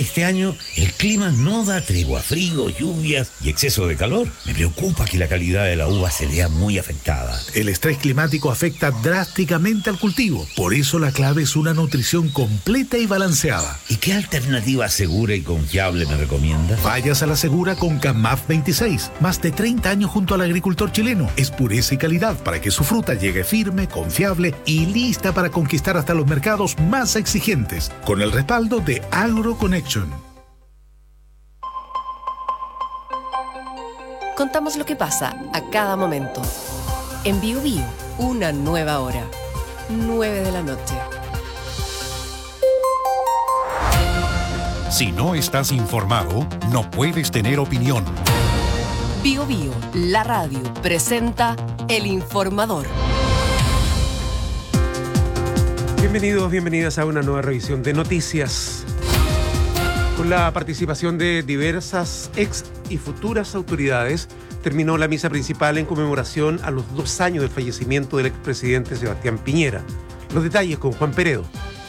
Este año el clima no da tregua, frío, lluvias y exceso de calor. Me preocupa que la calidad de la uva se vea muy afectada. El estrés climático afecta drásticamente al cultivo. Por eso la clave es una nutrición completa y balanceada. ¿Y qué alternativa segura y confiable me recomienda? Vayas a la segura con CAMAF 26. Más de 30 años junto al agricultor chileno. Es pureza y calidad para que su fruta llegue firme, confiable y lista para conquistar hasta los mercados más exigentes. Con el respaldo de AgroConnection. Contamos lo que pasa a cada momento. En Bio Bio, una nueva hora. 9 de la noche. Si no estás informado, no puedes tener opinión. Bio Bio, la radio, presenta El Informador. Bienvenidos, bienvenidas a una nueva revisión de noticias. Con la participación de diversas ex y futuras autoridades, terminó la misa principal en conmemoración a los 2 años del fallecimiento del expresidente Sebastián Piñera. Los detalles con Juan Peredo.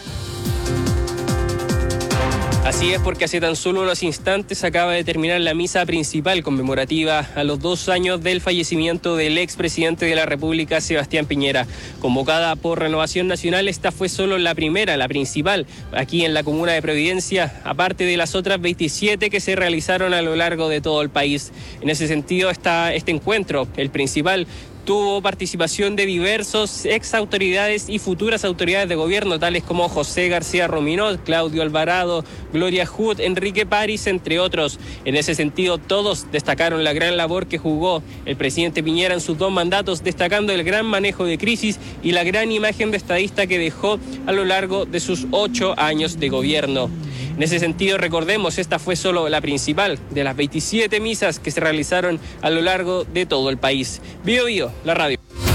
Así es, porque hace tan solo unos instantes acaba de terminar la misa principal conmemorativa a los 2 años del fallecimiento del expresidente de la República, Sebastián Piñera. Convocada por Renovación Nacional, esta fue solo la primera, la principal, aquí en la comuna de Providencia, aparte de las otras 27 que se realizaron a lo largo de todo el país. En ese sentido está este encuentro, el principal. Tuvo participación de diversos ex autoridades y futuras autoridades de gobierno, tales como José García Rominot, Claudio Alvarado, Gloria Hood, Enrique París, entre otros. En ese sentido, todos destacaron la gran labor que jugó el presidente Piñera en sus 2 mandatos, destacando el gran manejo de crisis y la gran imagen de estadista que dejó a lo largo de sus 8 años de gobierno. En ese sentido, recordemos, esta fue solo la principal de las 27 misas que se realizaron a lo largo de todo el país. Bio Bio, la radio.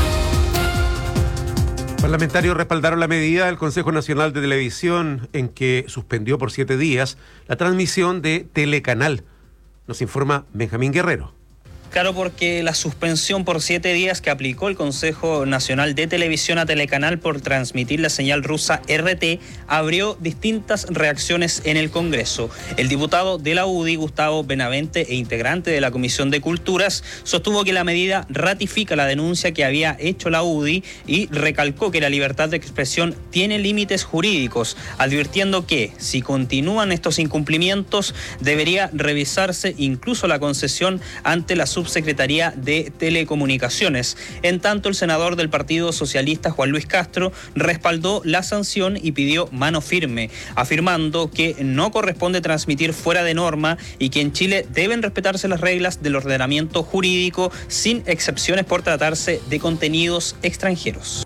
Parlamentarios respaldaron la medida del Consejo Nacional de Televisión en que suspendió por 7 días la transmisión de Telecanal. Nos informa Benjamín Guerrero. Claro, porque la suspensión por 7 días que aplicó el Consejo Nacional de Televisión a Telecanal por transmitir la señal rusa RT abrió distintas reacciones en el Congreso. El diputado de la UDI, Gustavo Benavente, e integrante de la Comisión de Culturas, sostuvo que la medida ratifica la denuncia que había hecho la UDI y recalcó que la libertad de expresión tiene límites jurídicos, advirtiendo que si continúan estos incumplimientos debería revisarse incluso la concesión ante la Subsecretaría de Telecomunicaciones. En tanto, el senador del Partido Socialista, Juan Luis Castro, respaldó la sanción y pidió mano firme, afirmando que no corresponde transmitir fuera de norma y que en Chile deben respetarse las reglas del ordenamiento jurídico sin excepciones por tratarse de contenidos extranjeros.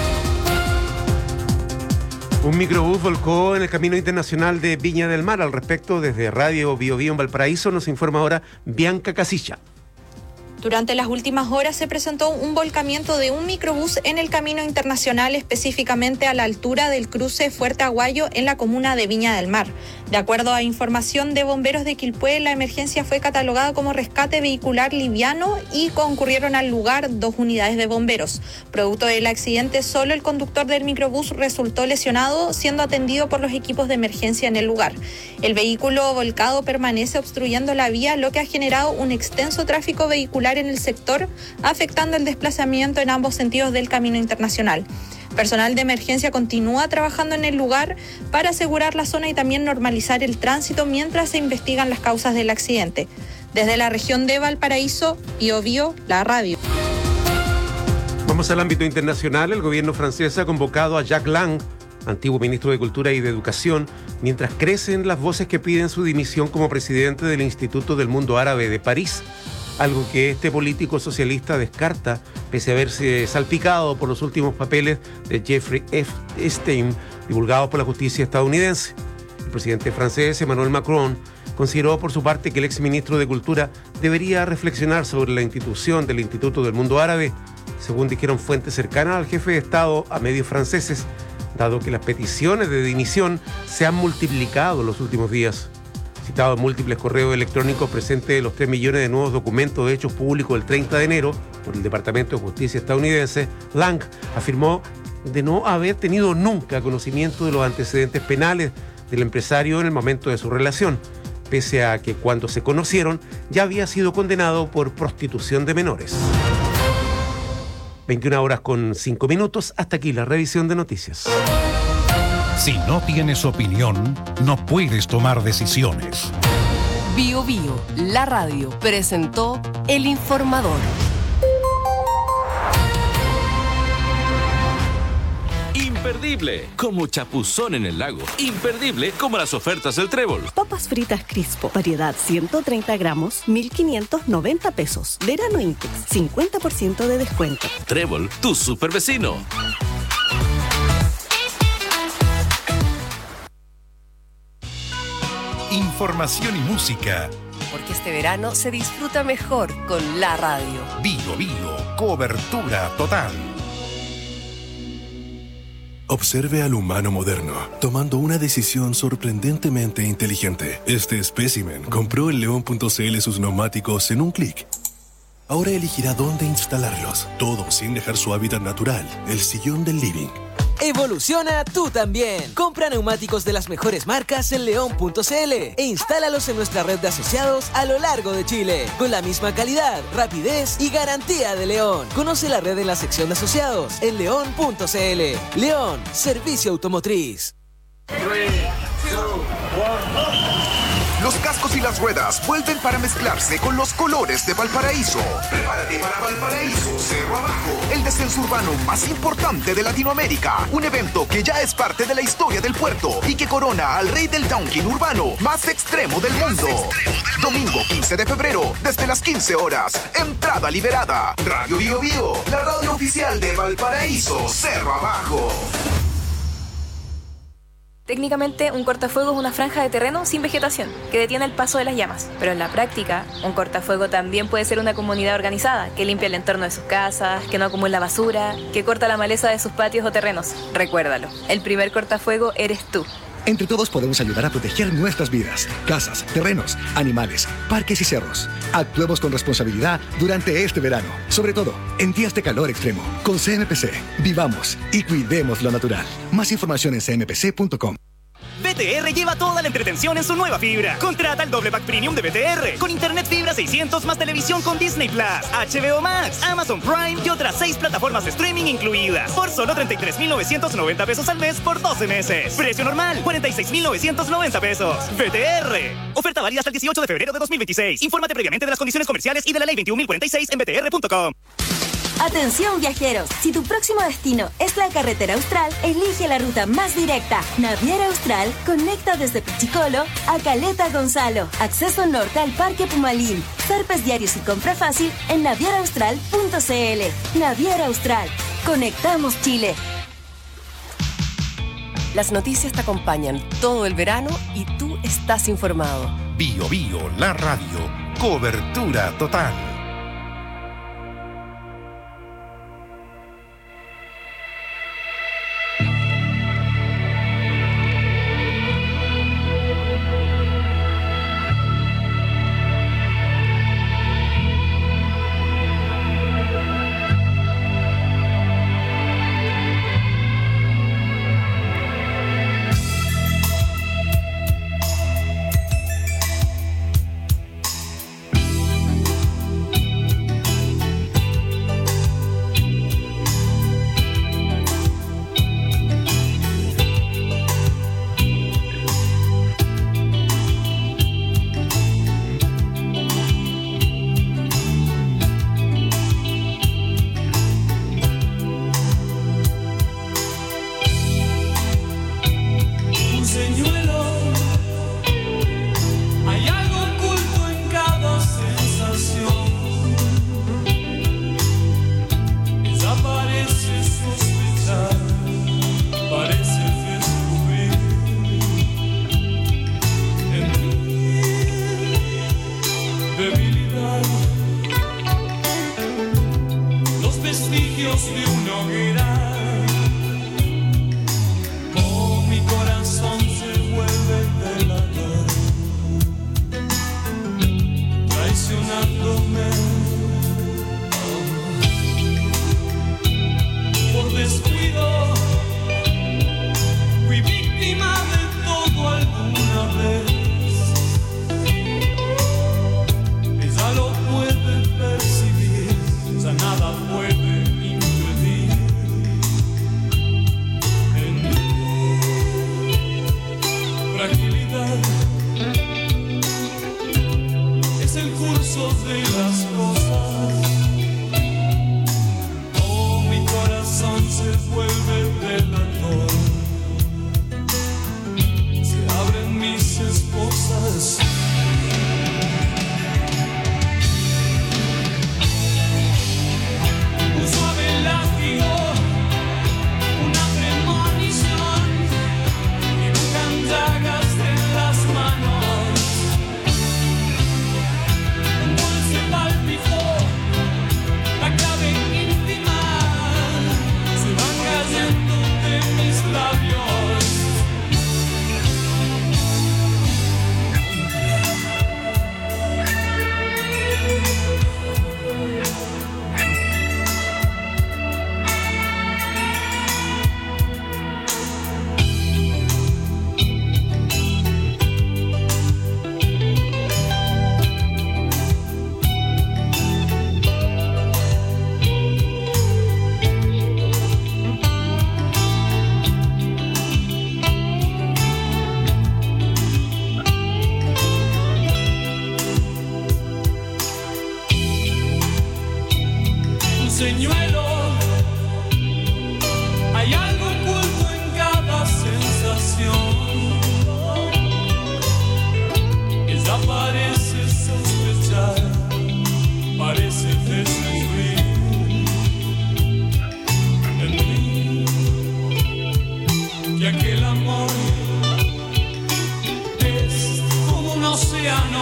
Un microbús volcó en el camino internacional de Viña del Mar. Al respecto, desde Radio Bio Bio en Valparaíso, nos informa ahora Bianca Casilla. Durante las últimas horas se presentó un volcamiento de un microbús en el camino internacional, específicamente a la altura del cruce Fuerte Aguayo en la comuna de Viña del Mar. De acuerdo a información de bomberos de Quilpué, la emergencia fue catalogada como rescate vehicular liviano y concurrieron al lugar 2 unidades de bomberos. Producto del accidente, solo el conductor del microbús resultó lesionado, siendo atendido por los equipos de emergencia en el lugar. El vehículo volcado permanece obstruyendo la vía, lo que ha generado un extenso tráfico vehicular en el sector, afectando el desplazamiento en ambos sentidos del camino internacional. Personal de emergencia continúa trabajando en el lugar para asegurar la zona y también normalizar el tránsito mientras se investigan las causas del accidente. Desde la región de Valparaíso, Bio Bio, la radio. Vamos al ámbito internacional. El gobierno francés ha convocado a Jack Lang, antiguo ministro de Cultura y de Educación, mientras crecen las voces que piden su dimisión como presidente del Instituto del Mundo Árabe de París. Algo que este político socialista descarta, pese a haberse salpicado por los últimos papeles de Jeffrey Epstein, divulgados por la justicia estadounidense. El presidente francés, Emmanuel Macron, consideró por su parte que el exministro de Cultura debería reflexionar sobre la institución del Instituto del Mundo Árabe, según dijeron fuentes cercanas al jefe de Estado a medios franceses, dado que las peticiones de dimisión se han multiplicado en los últimos días. Citado en múltiples correos electrónicos presentes los 3 millones de nuevos documentos de hechos públicos el 30 de enero por el Departamento de Justicia estadounidense, Lang afirmó de no haber tenido nunca conocimiento de los antecedentes penales del empresario en el momento de su relación, pese a que cuando se conocieron ya había sido condenado por prostitución de menores. 21:05. Hasta aquí la revisión de noticias. Si no tienes opinión, no puedes tomar decisiones. Bio Bio, la radio, presentó El Informador. Imperdible, como chapuzón en el lago. Imperdible, como las ofertas del Trébol. Papas fritas Crispo, variedad 130 gramos, 1,590 pesos. Verano Intex, 50% de descuento. Trébol, tu super vecino. Información y música. Porque este verano se disfruta mejor con la radio. Bio Bio, cobertura total. Observe al humano moderno, tomando una decisión sorprendentemente inteligente. Este espécimen compró en León.cl sus neumáticos en un clic. Ahora elegirá dónde instalarlos, todo sin dejar su hábitat natural, el sillón del living. Evoluciona tú también. Compra neumáticos de las mejores marcas en León.cl e instálalos en nuestra red de asociados a lo largo de Chile, con la misma calidad, rapidez y garantía de León. Conoce la red en la sección de asociados en León.cl. León, servicio automotriz. 3, 2, 1. Los cascos y las ruedas vuelven para mezclarse con los colores de Valparaíso. Prepárate para Valparaíso Cerro Abajo, el descenso urbano más importante de Latinoamérica. Un evento que ya es parte de la historia del puerto y que corona al rey del downhill urbano más extremo del mundo. Domingo 15 de febrero, desde las 15 horas. Entrada liberada. Radio Bio Bio, la radio oficial de Valparaíso Cerro Abajo. Técnicamente, un cortafuego es una franja de terreno sin vegetación, que detiene el paso de las llamas. Pero en la práctica, un cortafuego también puede ser una comunidad organizada, que limpia el entorno de sus casas, que no acumula basura, que corta la maleza de sus patios o terrenos. Recuérdalo, el primer cortafuego eres tú. Entre todos podemos ayudar a proteger nuestras vidas, casas, terrenos, animales, parques y cerros. Actuemos con responsabilidad durante este verano, sobre todo en días de calor extremo. Con CMPC, vivamos y cuidemos lo natural. Más información en cmpc.com. BTR lleva toda la entretención en su nueva fibra. Contrata el doble pack premium de BTR con internet fibra 600 más televisión con Disney Plus, HBO Max, Amazon Prime y otras 6 plataformas de streaming incluidas por solo 33,990 pesos al mes por 12 meses. Precio normal 46,990 pesos. BTR. Oferta válida hasta el 18 de febrero de 2026. Infórmate previamente de las condiciones comerciales y de la ley 21.046 en btr.com. Atención viajeros, si tu próximo destino es la carretera austral, elige la ruta más directa. Naviera Austral conecta desde Pichicolo a Caleta Gonzalo. Acceso norte al Parque Pumalín. Zarpes diarios y compra fácil en navieraaustral.cl. Naviera Austral. Conectamos Chile. Las noticias te acompañan todo el verano y tú estás informado. Bio Bio, la radio, cobertura total.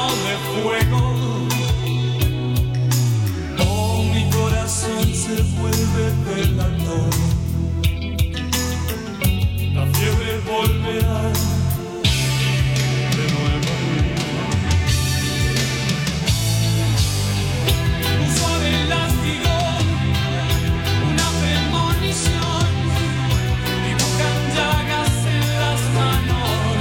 de fuego. Oh, mi corazón se vuelve delator. La fiebre volverá de nuevo. Un suave látigo, una premonición, dibujan llagas en las manos.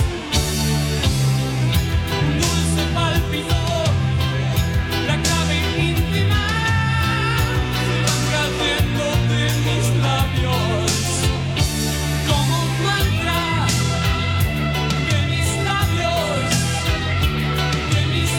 Un dulce pálpito, la clave íntima, se van cayendo de mis labios. Como un mantra, que mis labios, que mis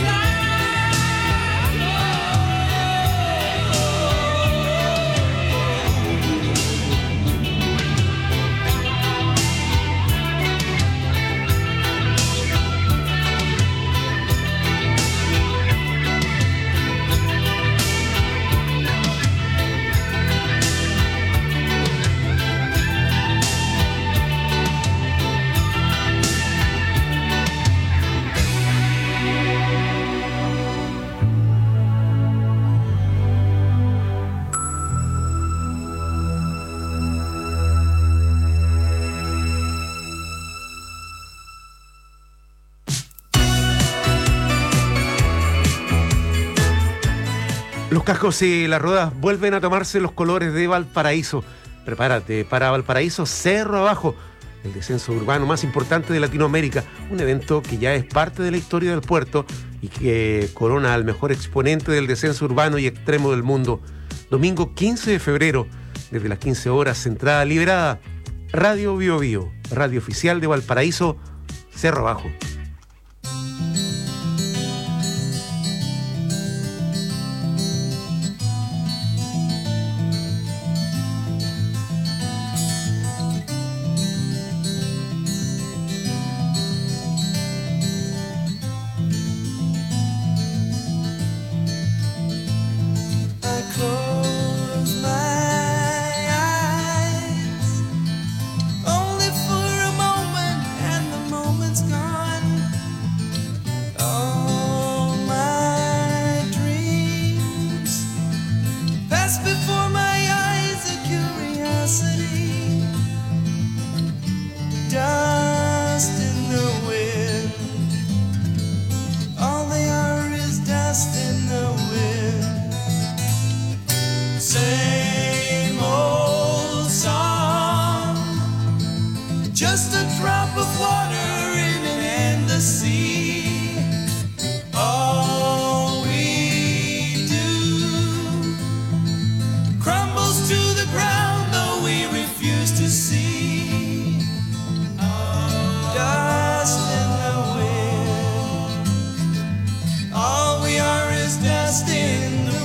Los cascos y las ruedas vuelven a tomarse los colores de Valparaíso. Prepárate para Valparaíso Cerro Abajo, el descenso urbano más importante de Latinoamérica, un evento que ya es parte de la historia del puerto y que corona al mejor exponente del descenso urbano y extremo del mundo. Domingo 15 de febrero, desde las 15 horas, entrada liberada. Radio Bio Bio, radio oficial de Valparaíso Cerro Abajo. Just a drop of water in an endless sea. All we do crumbles to the ground, though we refuse to see. Dust in the wind. All we are is dust in the wind.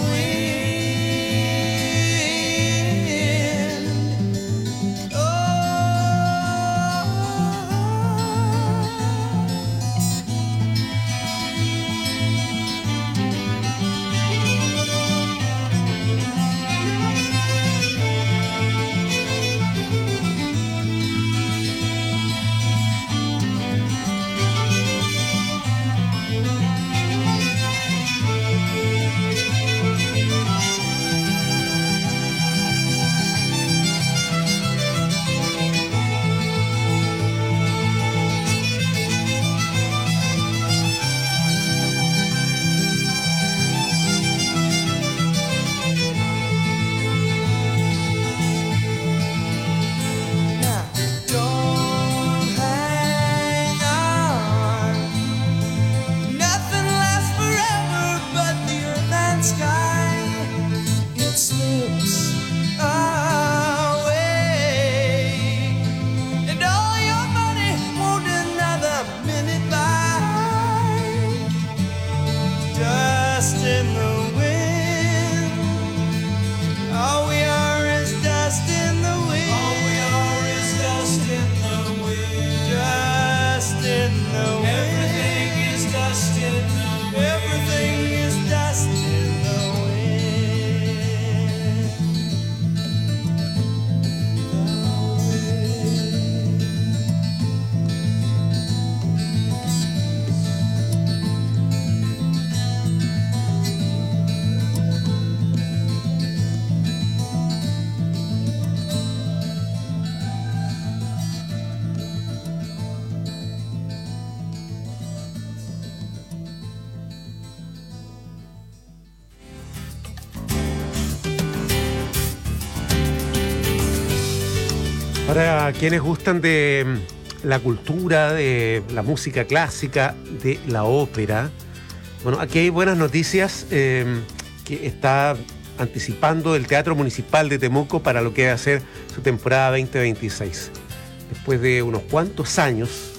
Para quienes gustan de la cultura, de la música clásica, de la ópera, bueno, aquí hay buenas noticias que está anticipando el Teatro Municipal de Temuco para lo que va a ser su temporada 2026. Después de unos cuantos años,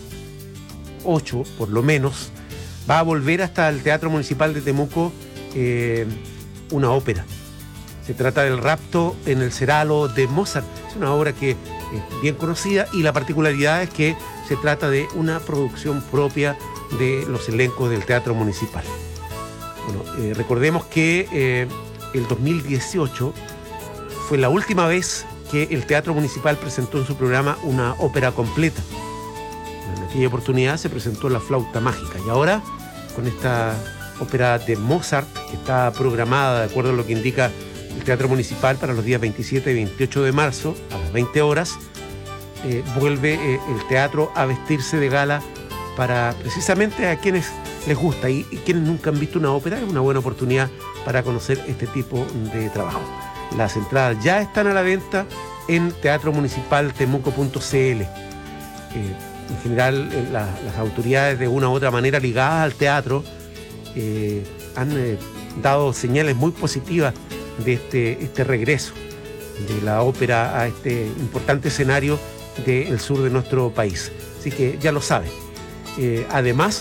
8 por lo menos, va a volver hasta el Teatro Municipal de Temuco una ópera. Se trata del Rapto en el Ceralo de Mozart. Es una obra que es bien conocida y la particularidad es que se trata de una producción propia de los elencos del Teatro Municipal. Bueno, recordemos que el 2018 fue la última vez que el Teatro Municipal presentó en su programa una ópera completa. En aquella oportunidad se presentó La Flauta Mágica y ahora con esta ópera de Mozart que está programada de acuerdo a lo que indica el Teatro Municipal para los días 27 y 28 de marzo a las 20 horas, vuelve el teatro a vestirse de gala para precisamente a quienes les gusta y quienes nunca han visto una ópera. Es una buena oportunidad para conocer este tipo de trabajo. Las entradas ya están a la venta en teatromunicipaltemuco.cl. En general, las autoridades de una u otra manera ligadas al teatro han dado señales muy positivas de este regreso de la ópera a este importante escenario del sur de nuestro país. Así que ya lo saben. Además,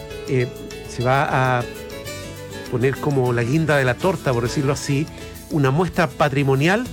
se va a poner como la guinda de la torta, por decirlo así, una muestra patrimonial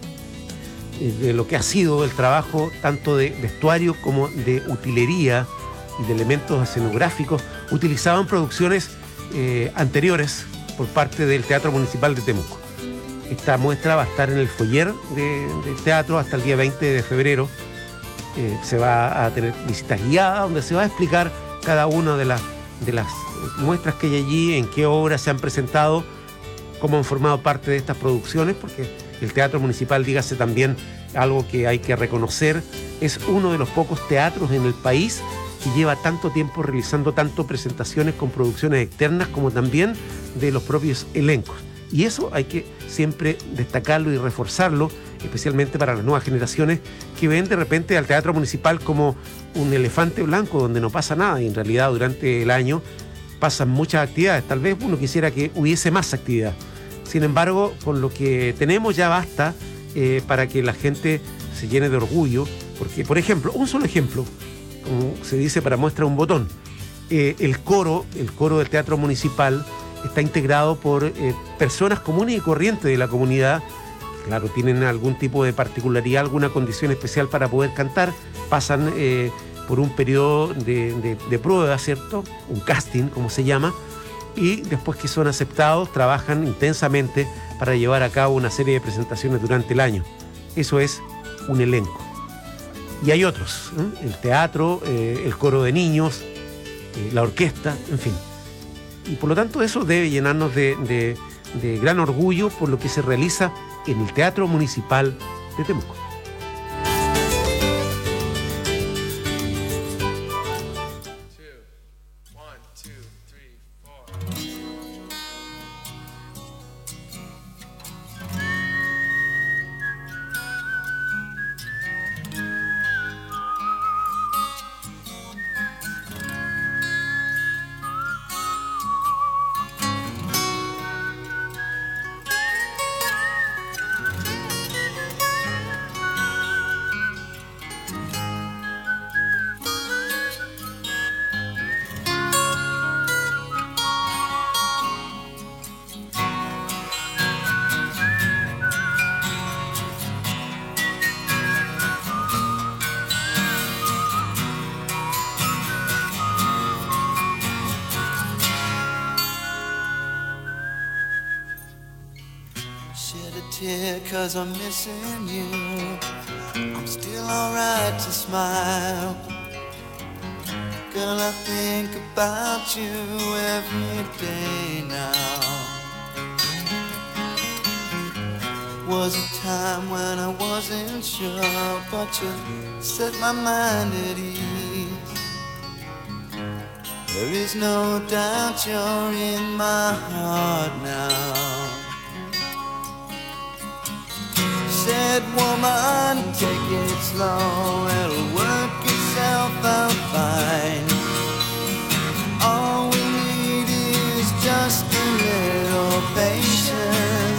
de lo que ha sido el trabajo tanto de vestuario como de utilería y de elementos escenográficos utilizados en producciones anteriores por parte del Teatro Municipal de Temuco. Esta muestra va a estar en el foyer del teatro hasta el día 20 de febrero. Se va a tener visitas guiadas donde se va a explicar cada una de las muestras que hay allí, en qué obras se han presentado, cómo han formado parte de estas producciones, porque el Teatro Municipal, dígase también algo que hay que reconocer, es uno de los pocos teatros en el país que lleva tanto tiempo realizando tanto presentaciones con producciones externas como también de los propios elencos. Y eso hay que siempre destacarlo y reforzarlo, especialmente para las nuevas generaciones que ven de repente al Teatro Municipal como un elefante blanco donde no pasa nada, y en realidad durante el año pasan muchas actividades. Tal vez uno quisiera que hubiese más actividad. Sin embargo, con lo que tenemos ya basta para que la gente se llene de orgullo, porque, por ejemplo, un solo ejemplo, como se dice para muestra un botón, el coro del Teatro Municipal está integrado por personas comunes y corrientes de la comunidad. Claro, tienen algún tipo de particularidad, alguna condición especial para poder cantar, pasan por un periodo de prueba, ¿cierto? Un casting, como se llama, y después que son aceptados, trabajan intensamente para llevar a cabo una serie de presentaciones durante el año. Eso es un elenco. Y hay otros, el teatro, el coro de niños, la orquesta, en fin. Y por lo tanto eso debe llenarnos de gran orgullo por lo que se realiza en el Teatro Municipal de Temuco. Tear 'cause I'm missing you. I'm still alright to smile. Girl, I think about you every day now. Was a time when I wasn't sure, but you set my mind at ease. There is no doubt you're in my heart now. Said Said, woman, take it slow, it'll work itself out fine. All we need is just a little patience.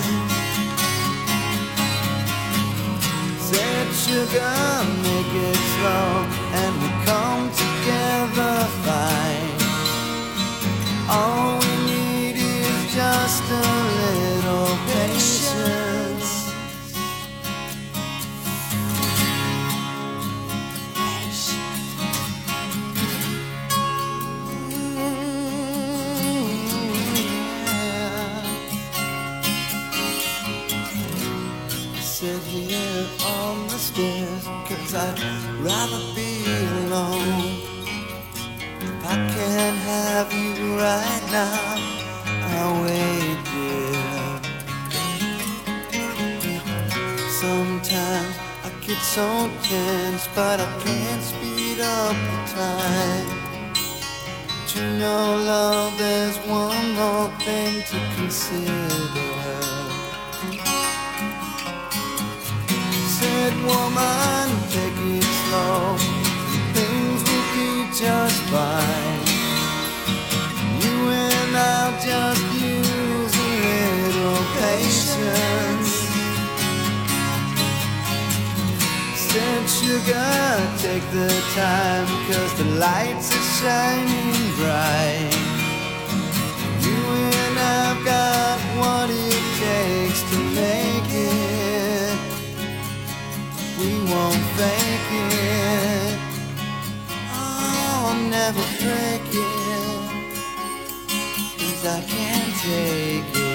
Said, sugar, make it slow, and we'll come together fine. All we need is just a little patience. Sit here on the stairs, 'cause I'd rather be alone. If I can't have you right now, I'll wait, dear. Sometimes I get so tense, but I can't speed up the time. But you know, love, there's one more thing to consider. Said, woman, take it slow, things will be just fine. You and I'll just use a little patience. Said, sugar, take the time, 'cause the lights are shining bright. You and I've got what it takes to make it. We won't fake it, I'll never break it, 'cause I can't take it.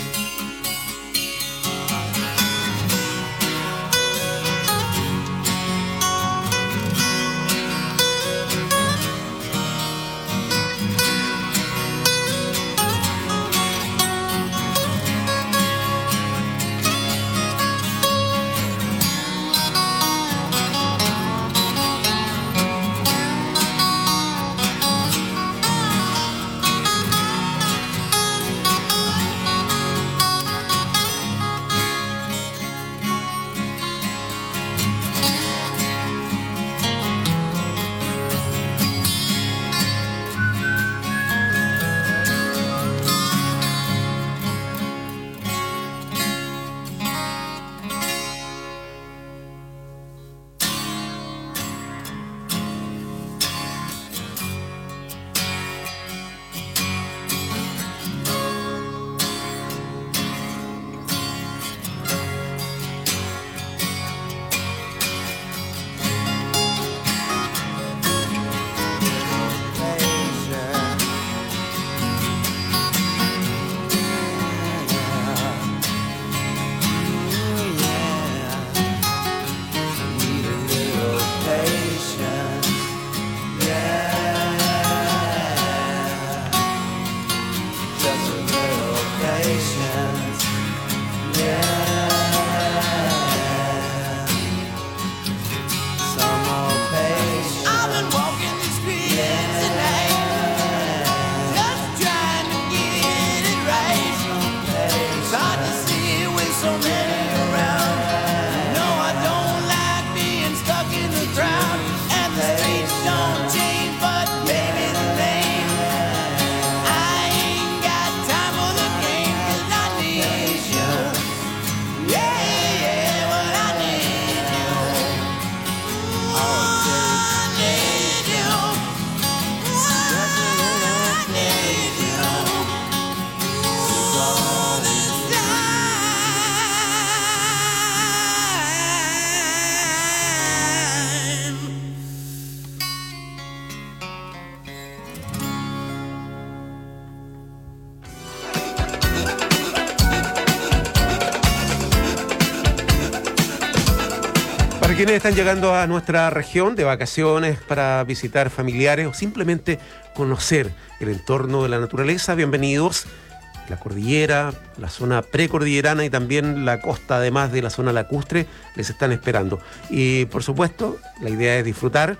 quienes están llegando a nuestra región de vacaciones para visitar familiares o simplemente conocer el entorno de la naturaleza, bienvenidos. La cordillera, la zona precordillerana y también la costa, además de la zona lacustre, les están esperando. Y por supuesto, la idea es disfrutar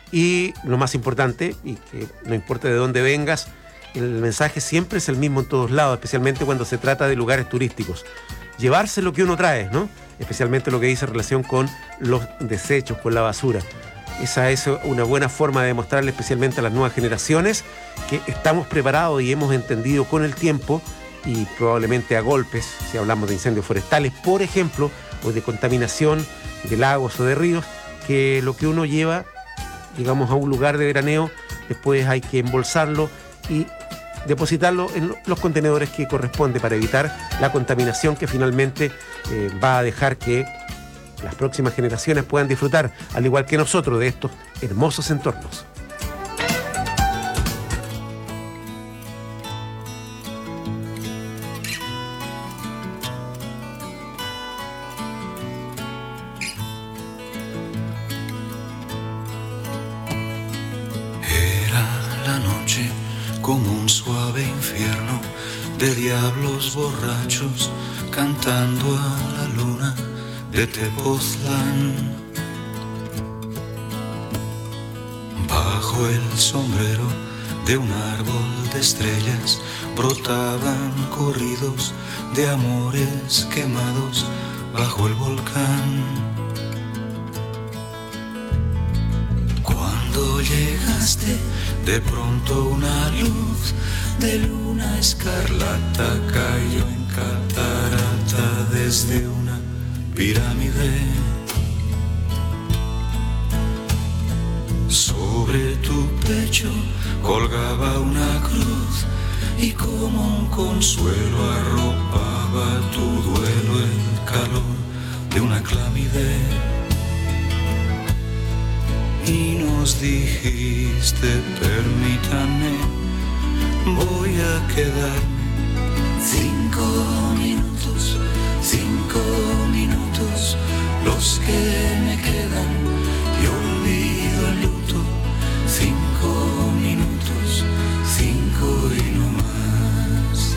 y lo más importante, y que no importa de dónde vengas, el mensaje siempre es el mismo en todos lados, especialmente cuando se trata de lugares turísticos. Llevarse lo que uno trae, ¿no? especialmente lo que dice en relación con los desechos, con la basura. Esa es una buena forma de demostrarle especialmente a las nuevas generaciones que estamos preparados y hemos entendido con el tiempo, y probablemente a golpes, si hablamos de incendios forestales, por ejemplo, o de contaminación de lagos o de ríos, que lo que uno lleva, digamos, a un lugar de veraneo, después hay que embolsarlo y depositarlo en los contenedores que corresponde para evitar la contaminación que finalmente va a dejar que las próximas generaciones puedan disfrutar, al igual que nosotros, de estos hermosos entornos. Como un suave infierno de diablos borrachos cantando a la luna de Tepoztlán. Bajo el sombrero de un árbol de estrellas brotaban corridos de amores quemados bajo el volcán. Cuando llegaste, de pronto una luz de luna escarlata cayó en catarata desde una pirámide. Sobre tu pecho colgaba una cruz y como un consuelo arropaba tu duelo el calor de una clámide. Y nos dijiste, permítame, voy a quedarme 5 minutos, los que me quedan, y olvido el luto. 5 minutos, 5 y no más.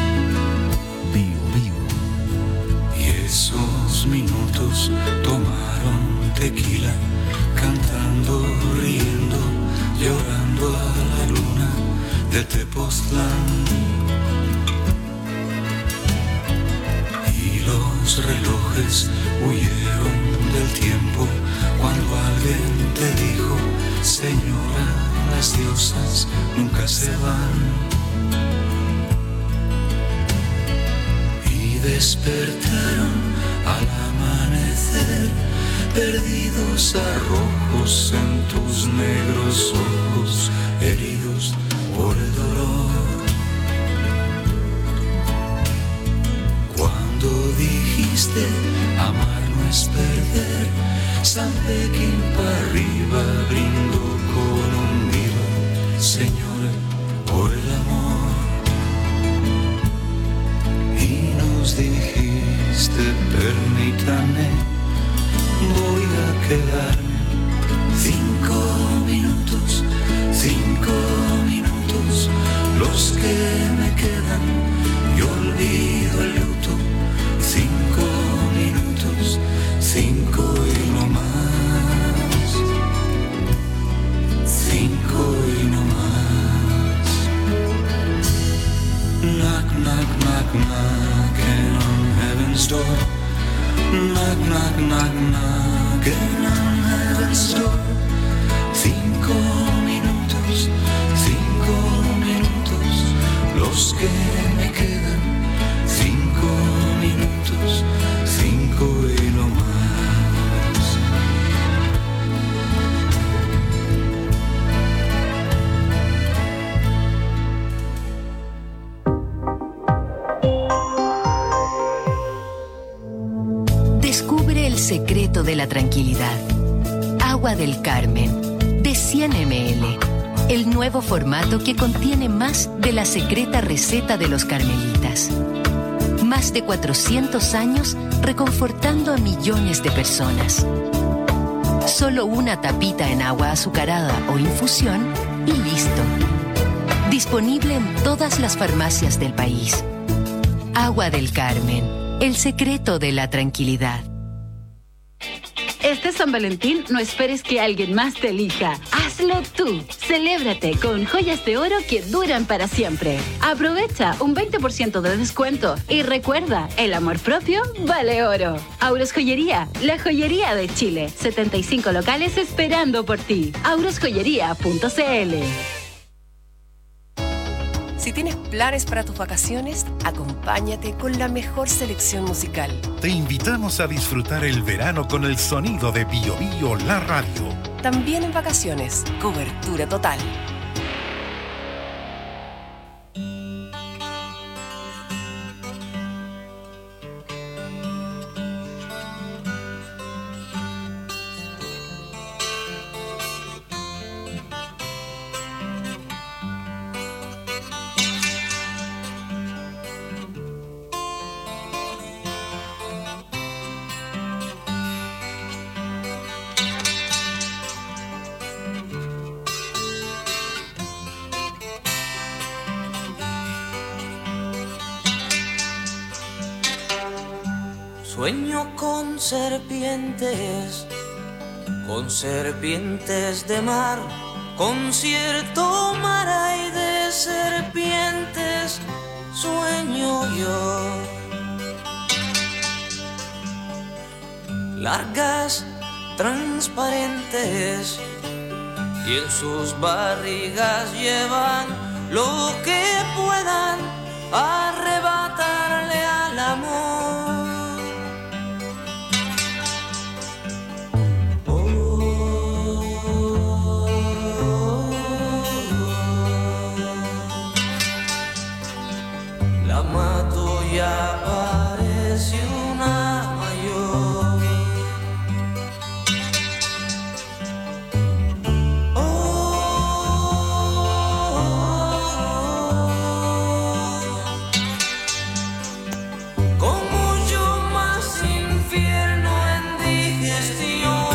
Y esos minutos tomaron tequila, cantando, riendo, llorando a la luna de Tepoztlán. Y los relojes huyeron del tiempo cuando alguien te dijo, señora, las diosas nunca se van. Y despertaron al amanecer, perdidos arrojos en tus negros ojos, heridos por el dolor. Cuando dijiste, amar no es perder, San Pekín para arriba brindo con un viva, señora, por el amor. Y nos dijiste, permítame, voy a quedarme 5 minutos, 5 minutos, los que me quedan, y olvido el luto. 5 minutos, 5 y no más. 5 y no más. Knock, knock, knock, knocking on heaven's door. Knock, knock, knock, knocking on heaven's door. 5 minutos, 5 minutos, los que me quedan. 5 minutos, 5 y no más. Descubre el secreto de la tranquilidad. Agua del Carmen, de 100 ml. El nuevo formato que contiene más de la secreta receta de los carmelitas. Más de 400 años reconfortando a millones de personas. Solo una tapita en agua azucarada o infusión y listo. Disponible en todas las farmacias del país. Agua del Carmen, el secreto de la tranquilidad. Este San Valentín no esperes que alguien más te elija. Hazlo tú. Celébrate con joyas de oro que duran para siempre. Aprovecha un 20% de descuento y recuerda, el amor propio vale oro. Auros Joyería, la joyería de Chile. 75 locales esperando por ti. aurosjoyería.cl. Si tienes planes para tus vacaciones, acompáñate con la mejor selección musical. Te invitamos a disfrutar el verano con el sonido de Bio Bio, la radio. También en vacaciones, cobertura total. Sueño con serpientes de mar, concierto mar hay de serpientes, sueño yo. Largas, transparentes, y en sus barrigas llevan lo que puedan arrebatarle al amor. Ya parece una mayor. Con mucho más infierno en digestión.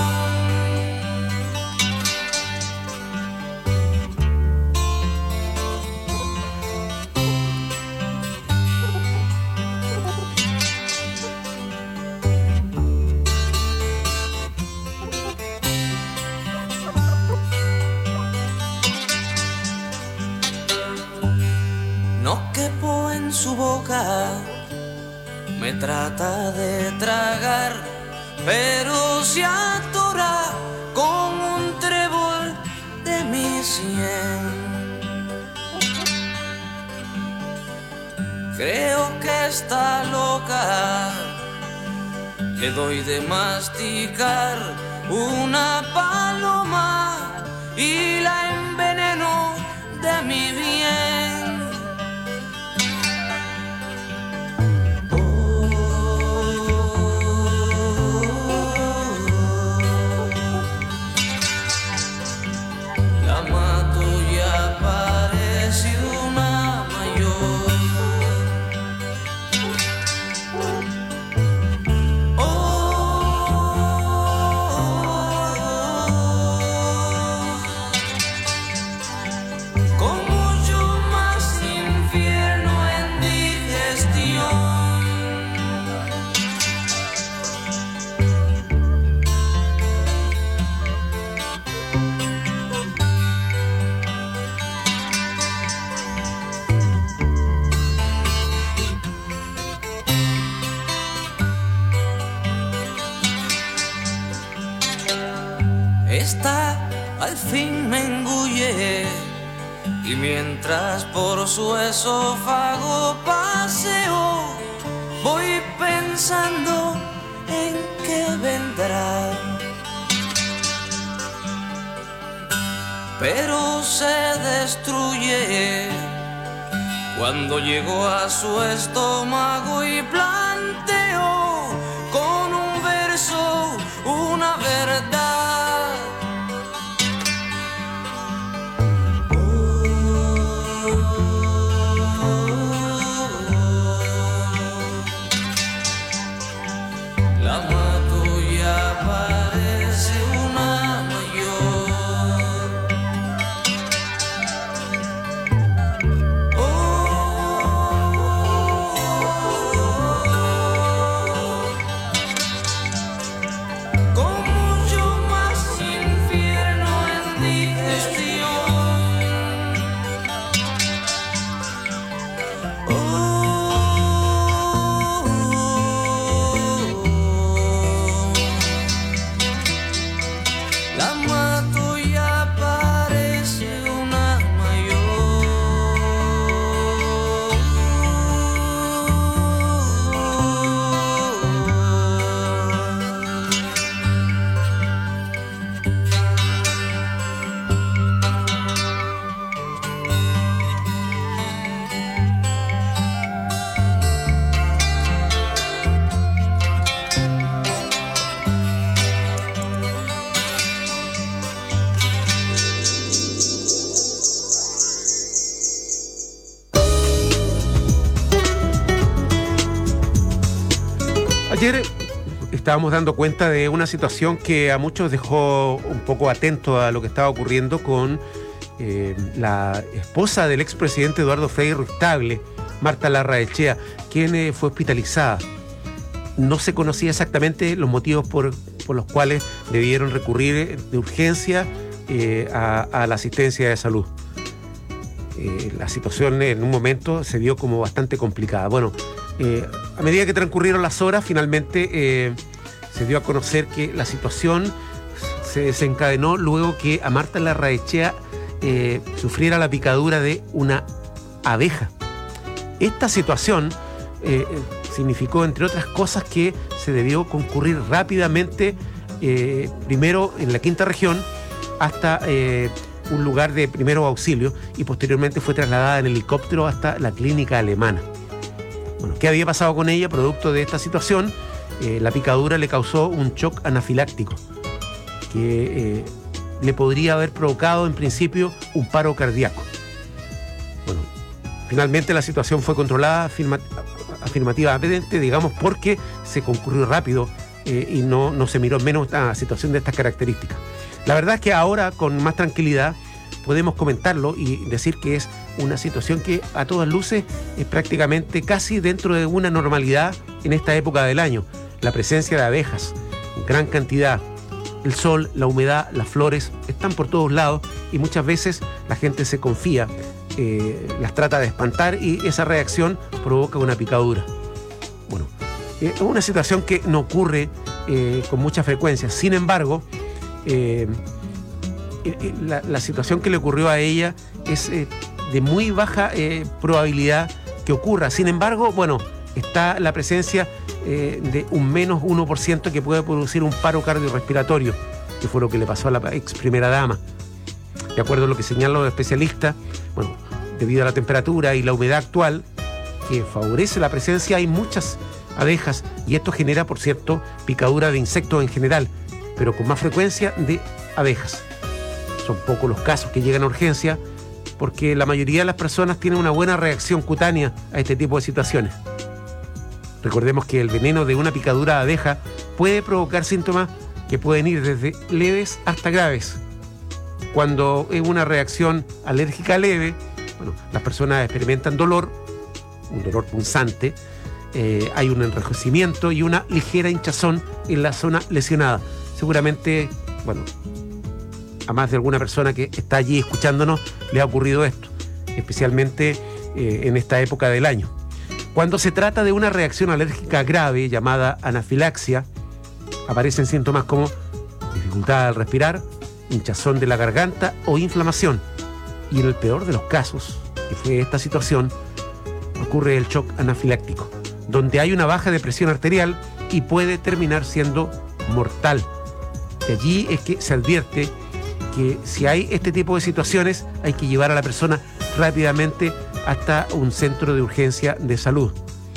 Su boca me trata de tragar, pero se atora con un trébol de mi sien. Creo que está loca, le doy de masticar una paloma y la enveneno de mi bien. Esta al fin me engulle y mientras por su esófago paseo voy pensando en qué vendrá. Pero se destruye cuando llego a su estómago y planteo con un verso una verdad. Ayer estábamos dando cuenta de una situación que a muchos dejó un poco atentos a lo que estaba ocurriendo con la esposa del expresidente Eduardo Frei Ruiz-Tagle, Marta Larraechea, quien fue hospitalizada. No se conocía exactamente los motivos por los cuales debieron recurrir de urgencia a la asistencia de salud. La situación en un momento se vio como bastante complicada. Bueno, a medida que transcurrieron las horas, finalmente se dio a conocer que la situación se desencadenó luego que a Marta Larraechea sufriera la picadura de una abeja. Esta situación significó, entre otras cosas, que se debió concurrir rápidamente, primero en la quinta región, hasta un lugar de primeros auxilios, y posteriormente fue trasladada en helicóptero hasta la clínica alemana. Bueno, ¿qué había pasado con ella producto de esta situación? La picadura le causó un shock anafiláctico que le podría haber provocado en principio un paro cardíaco. Bueno, finalmente la situación fue controlada afirmativamente, digamos, porque se concurrió rápido y no se miró menos una situación de estas características. La verdad es que ahora, con más tranquilidad, podemos comentarlo y decir que es una situación que a todas luces es prácticamente casi dentro de una normalidad en esta época del año. La presencia de abejas, gran cantidad, el sol, la humedad, las flores, están por todos lados y muchas veces la gente se confía, las trata de espantar y esa reacción provoca una picadura. Bueno, es una situación que no ocurre con mucha frecuencia. Sin embargo, la situación que le ocurrió a ella es de muy baja probabilidad que ocurra. Sin embargo, bueno, está la presencia de un menos 1% que puede producir un paro cardiorrespiratorio, que fue lo que le pasó a la ex primera dama. De acuerdo a lo que señalan los especialistas, bueno, debido a la temperatura y la humedad actual, que favorece la presencia, hay muchas abejas y esto genera, por cierto, picadura de insectos en general, pero con más frecuencia de abejas. Son pocos los casos que llegan a urgencia porque la mayoría de las personas tienen una buena reacción cutánea a este tipo de situaciones. Recordemos que el veneno de una picadura de abeja puede provocar síntomas que pueden ir desde leves hasta graves. Cuando es una reacción alérgica leve, bueno, las personas experimentan dolor, un dolor punzante, hay un enrojecimiento y una ligera hinchazón en la zona lesionada. Seguramente, bueno, a más de alguna persona que está allí escuchándonos le ha ocurrido esto, especialmente en esta época del año. Cuando se trata de una reacción alérgica grave llamada anafilaxia, aparecen síntomas como dificultad al respirar, hinchazón de la garganta o inflamación. Y en el peor de los casos, que fue esta situación, ocurre el shock anafiláctico, donde hay una baja de presión arterial y puede terminar siendo mortal. De allí es que se advierte que si hay este tipo de situaciones hay que llevar a la persona rápidamente hasta un centro de urgencia de salud.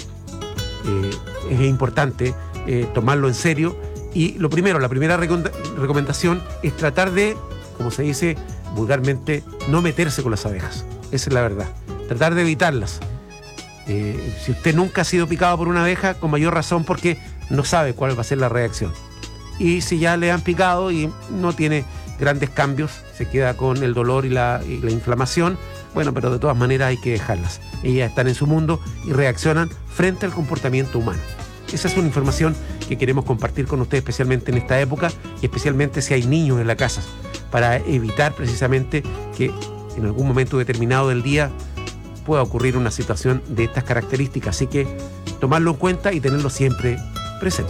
Es importante tomarlo en serio y la primera recomendación es tratar de, como se dice vulgarmente, no meterse con las abejas. Esa es la verdad. Tratar de evitarlas. Si usted nunca ha sido picado por una abeja, con mayor razón porque no sabe cuál va a ser la reacción. Y si ya le han picado y no tiene grandes cambios, se queda con el dolor y la inflamación, bueno, pero de todas maneras hay que dejarlas. Ellas están en su mundo y reaccionan frente al comportamiento humano. Esa es una información que queremos compartir con ustedes, especialmente en esta época y especialmente si hay niños en la casa, para evitar precisamente que en algún momento determinado del día pueda ocurrir una situación de estas características. Así que tomarlo en cuenta y tenerlo siempre presente.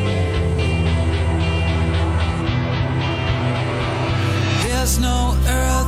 There's no earth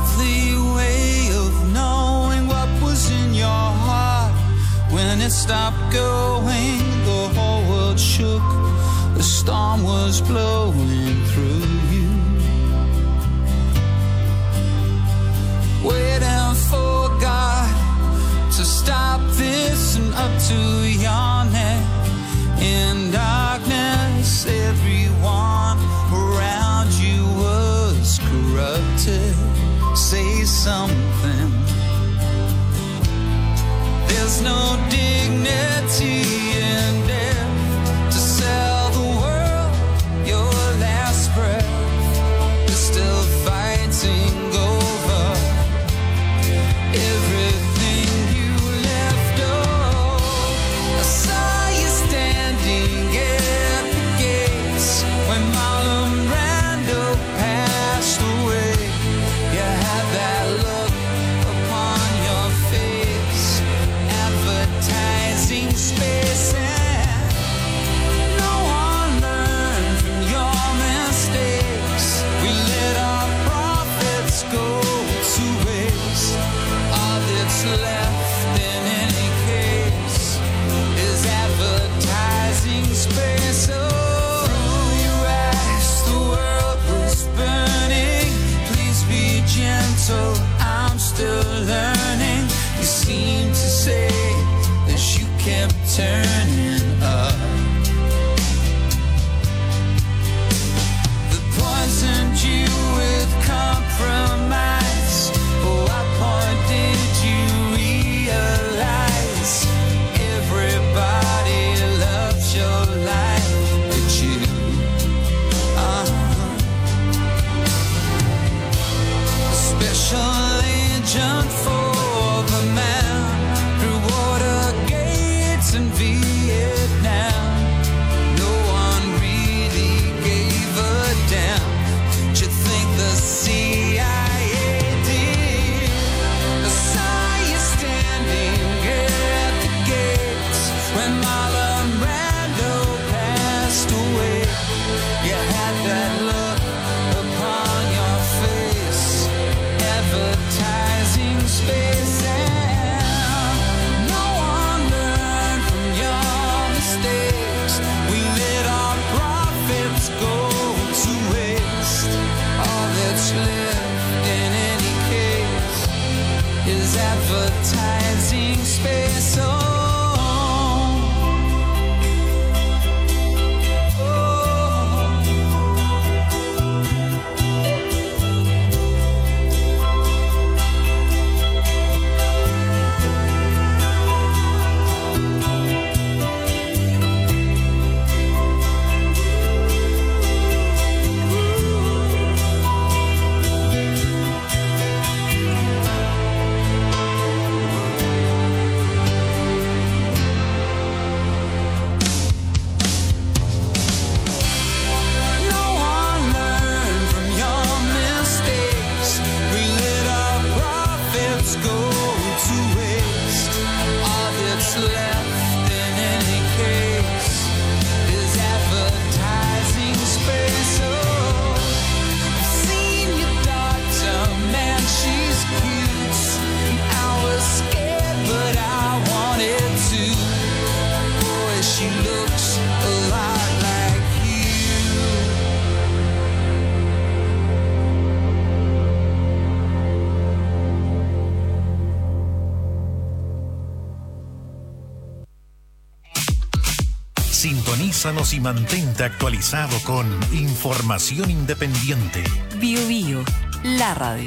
'cause she looks a lot like Sintonízanos y mantente actualizado con información independiente. Bio Bio, la radio.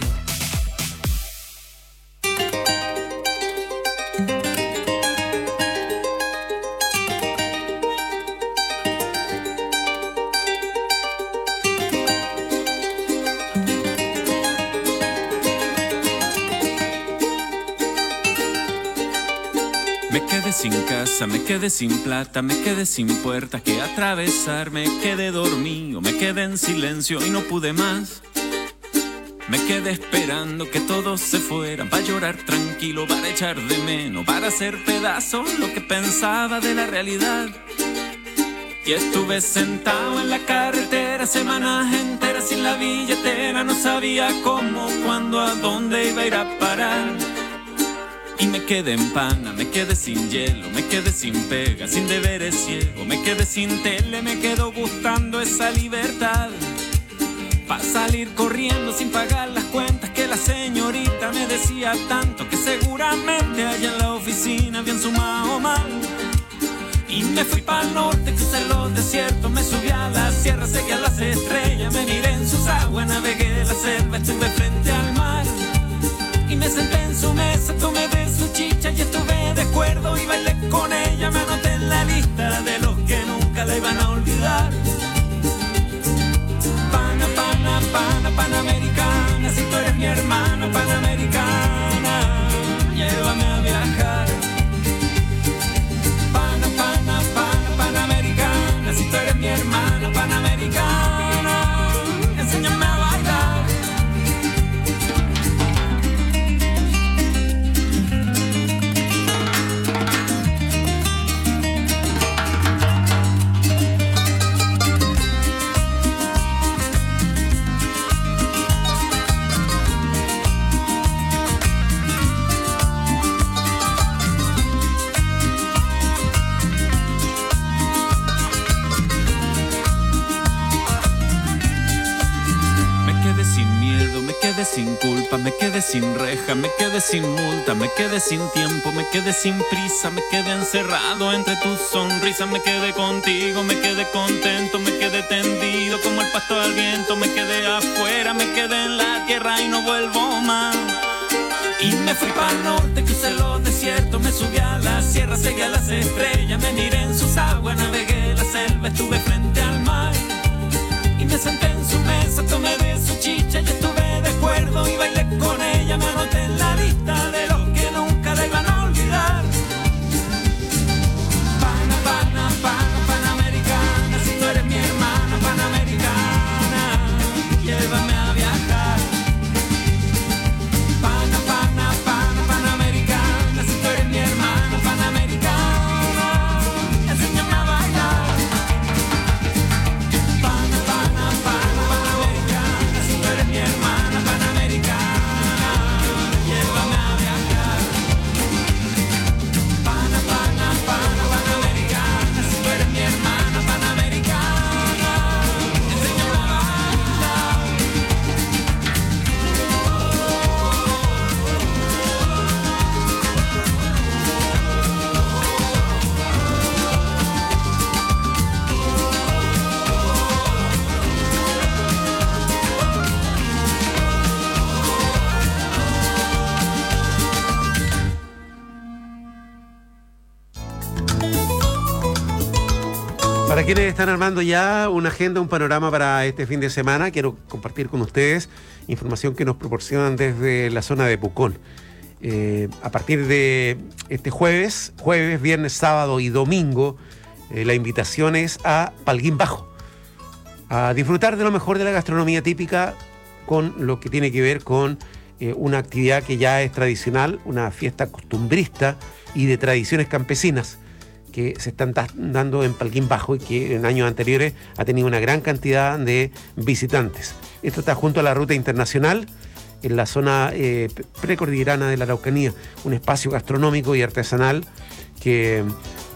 Me quedé sin casa, me quedé sin plata, me quedé sin puertas que atravesar, me quedé dormido, me quedé en silencio y no pude más. Me quedé esperando que todos se fueran para llorar tranquilo, para echar de menos, para hacer pedazos lo que pensaba de la realidad. Y estuve sentado en la carretera semanas enteras sin la billetera, no sabía cómo, cuándo, a dónde iba a ir a parar. Y me quedé en pana, me quedé sin hielo, me quedé sin pega, sin deberes ciego, me quedé sin tele, me quedo buscando esa libertad. Pa' salir corriendo sin pagar las cuentas que la señorita me decía tanto, que seguramente allá en la oficina habían sumado mal. Y me fui pa'l norte, crucé los desiertos, me subí a la sierra, seguí a las estrellas, me miré en sus aguas, navegué la selva, estuve frente al mar. Y me senté en su mesa, tomé de su chicha y estuve de acuerdo y bailé con ella. Me anoté en la lista de los que nunca la iban a olvidar. Pana, pana, pana, panamericana, si tú eres mi hermana panamericana, llévame a viajar. Pana, pana, pana, panamericana, si tú eres mi hermana panamericana, enséñame a bailar. Me quedé sin culpa, me quedé sin reja, me quedé sin multa, me quedé sin tiempo, me quedé sin prisa, me quedé encerrado entre tus sonrisas, me quedé contigo, me quedé contento, me quedé tendido como el pasto al viento, me quedé afuera, me quedé en la tierra y no vuelvo más. Y me fui pa'l norte, crucé los desiertos, me subí a la sierra, seguí a las estrellas, me miré en sus aguas, navegué la selva, estuve frente al mar. Y me senté en su mesa, tomé de su chicha y estuve de acuerdo y bailé con ella, me anoté en la lista de los que nunca la iban a olvidar. Pana, pana, pana, panamericana, si tú eres mi hermana panamericana, llévame a viajar. Pana, pana, pana, panamericana, si tú eres mi hermana panamericana, enséñame a bailar. Pana, pana, pana, panamericana, si tú eres mi hermana panamericana, llévame a viajar. Pana, pana, pana, panamericana, si tú eres mi hermana panamericana, enséñame a bailar. Para quienes están armando ya una agenda, un panorama para este fin de semana, quiero compartir con ustedes información que nos proporcionan desde la zona de Pucón. A partir de este jueves, viernes, sábado y domingo, la invitación es a Palguín Bajo, a disfrutar de lo mejor de la gastronomía típica con lo que tiene que ver con una actividad que ya es tradicional, una fiesta costumbrista y de tradiciones campesinas que se están dando en Palguín Bajo y que en años anteriores ha tenido una gran cantidad de visitantes. Esto está junto a la ruta internacional, en la zona precordillerana de la Araucanía, un espacio gastronómico y artesanal que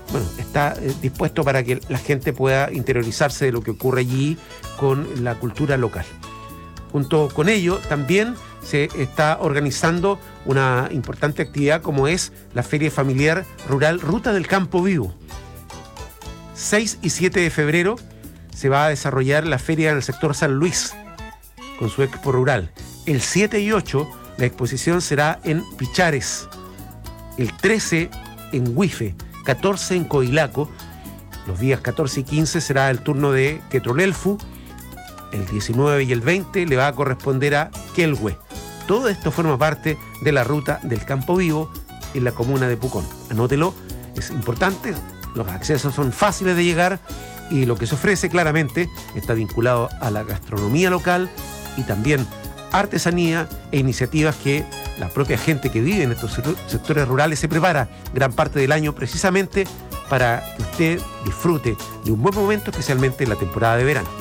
está dispuesto para que la gente pueda interiorizarse de lo que ocurre allí con la cultura local. Junto con ello, también se está organizando una importante actividad como es la Feria Familiar Rural Ruta del Campo Vivo. 6 y 7 de febrero se va a desarrollar la feria en el sector San Luis, con su expo rural. El 7 y 8, la exposición será en Pichares. El 13 en Huife, 14 en Coilaco. Los días 14 y 15 será el turno de Quetrolelfu. El 19 y el 20 le va a corresponder a Quelhue. Todo esto forma parte de la Ruta del Campo Vivo en la comuna de Pucón. Anótelo, es importante, los accesos son fáciles de llegar y lo que se ofrece claramente está vinculado a la gastronomía local y también artesanía e iniciativas que la propia gente que vive en estos sectores rurales se prepara gran parte del año precisamente para que usted disfrute de un buen momento, especialmente en la temporada de verano.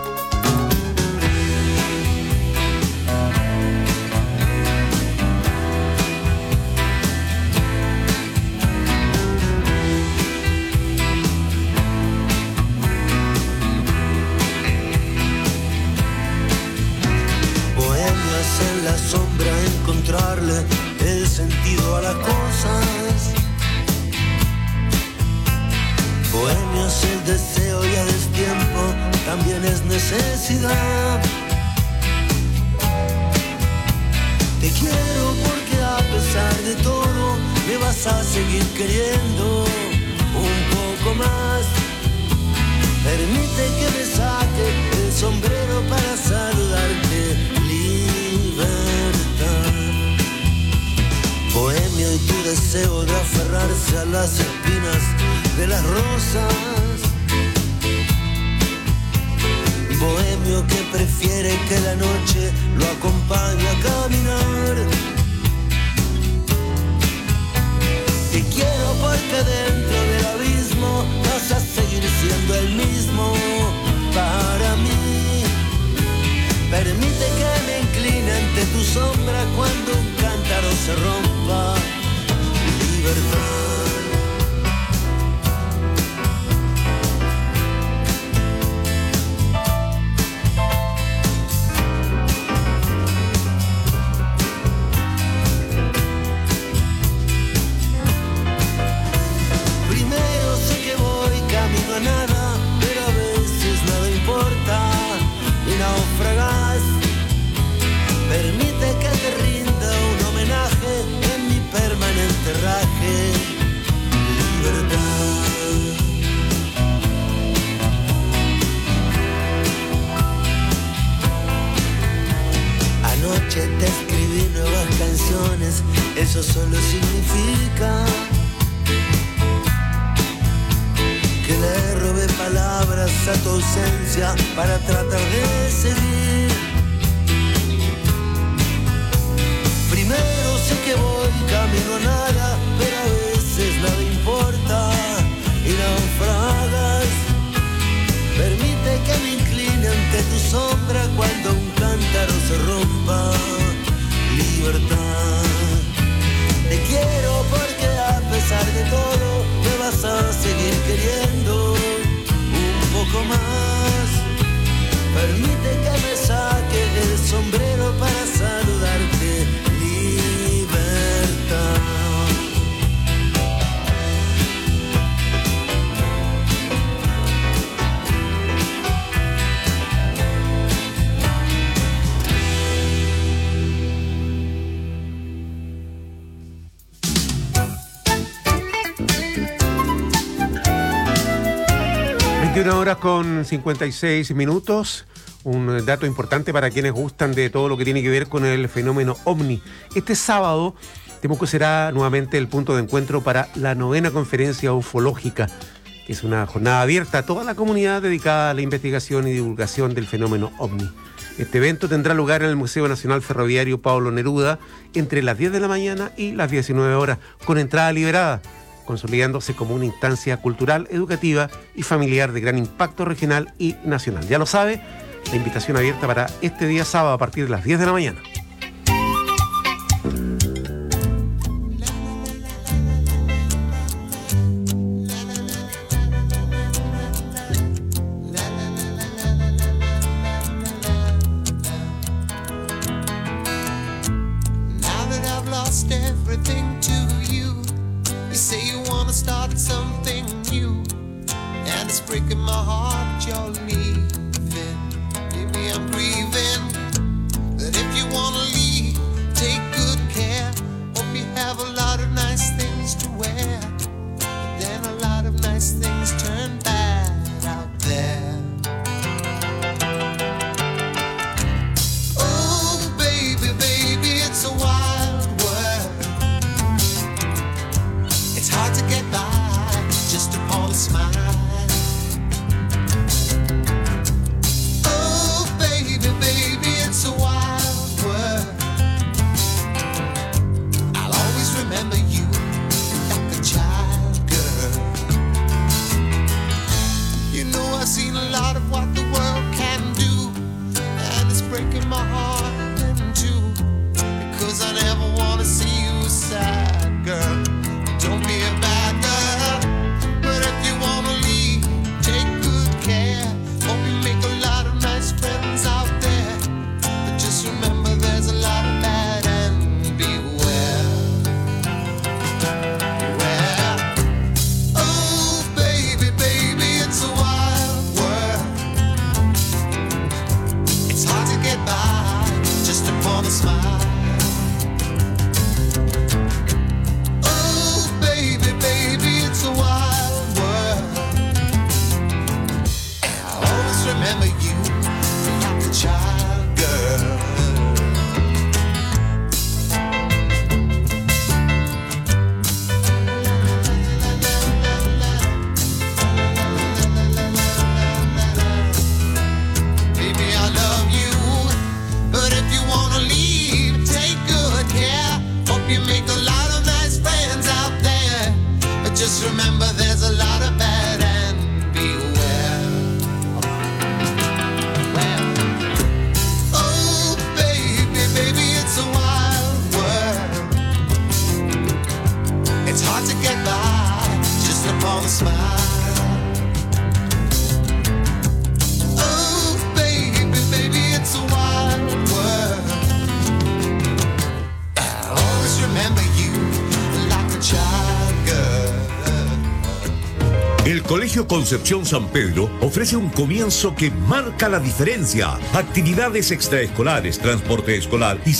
El sentido a las cosas. Bohemio es el deseo y a destiempo también es necesidad. Te quiero porque a pesar de todo me vas a seguir queriendo un poco más. Permite que me saque el sombrero para saludarte. Libertad. Bohemio y tu deseo de aferrarse a las espinas de las rosas. Bohemio que prefiere que la noche lo acompañe a caminar. Te quiero porque dentro del abismo vas a seguir siendo el mismo para mí. Permite que me incline ante tu sombra cuando un cántaro se rompa. Libertad. Primero sé que voy camino a nada, pero a veces nada importa. Y naufragas. Permite que te rinda un homenaje en mi permanente raje. Libertad. Anoche te escribí nuevas canciones, eso solo significa que le robé palabras a tu ausencia para tratar de seguir. Primero sé que voy camino a nada, pero a veces nada importa y naufragas. Permite que me incline ante tu sombra cuando un cántaro se rompa. Libertad. Te quiero porque a pesar de todo me vas a seguir queriendo un poco más. Permite que me saque el sombrero para saludarte. Libertad. Horas con 56 minutos. Un dato importante para quienes gustan de todo lo que tiene que ver con el fenómeno OVNI. Este sábado, Temuco será nuevamente el punto de encuentro para la 9ª conferencia ufológica, que es una jornada abierta a toda la comunidad dedicada a la investigación y divulgación del fenómeno OVNI. Este evento tendrá lugar en el Museo Nacional Ferroviario Pablo Neruda entre las 10 de la mañana y las 19 horas, con entrada liberada, consolidándose como una instancia cultural, educativa y familiar de gran impacto regional y nacional. Ya lo sabe, la invitación abierta para este día sábado a partir de las 10 de la mañana. it's breaking my heart that you're leaving. Maybe I'm grieving, but if you wanna leave, take good care. Hope you have a lot of nice things to wear, but then a lot of nice things turn bad out there. Oh baby, baby, it's a wild world. It's hard to get by just upon a smile. Oh baby, baby, it's a wild world. I'll always remember you like a child, girl. You know I've seen a lot of what the world can do, and it's breaking my heart in two, because I never want to see you sad, girl. Don't be a bad girl, but if you want to leave, take good care. Hope you make a lot of nice friends out there, but just remember there's a lot of bad and beware. Beware. Oh baby, baby, it's a wild world. It's hard to get by just upon a smile. Oh baby, baby, it's a wild world. I'll always remember you like a child, girl. Baby, I love you, but if you wanna leave, take good care. Hope you make a lot of nice friends out there, but just remember there's a lot of bad and beware. Oh baby, baby, it's a wild world. It's hard to get by just upon a smile. Oh baby, baby, it's a wild world. I'll always remember you like a child, girl. El Colegio Concepción San Pedro ofrece un comienzo que marca la diferencia. Actividades extraescolares, transporte escolar y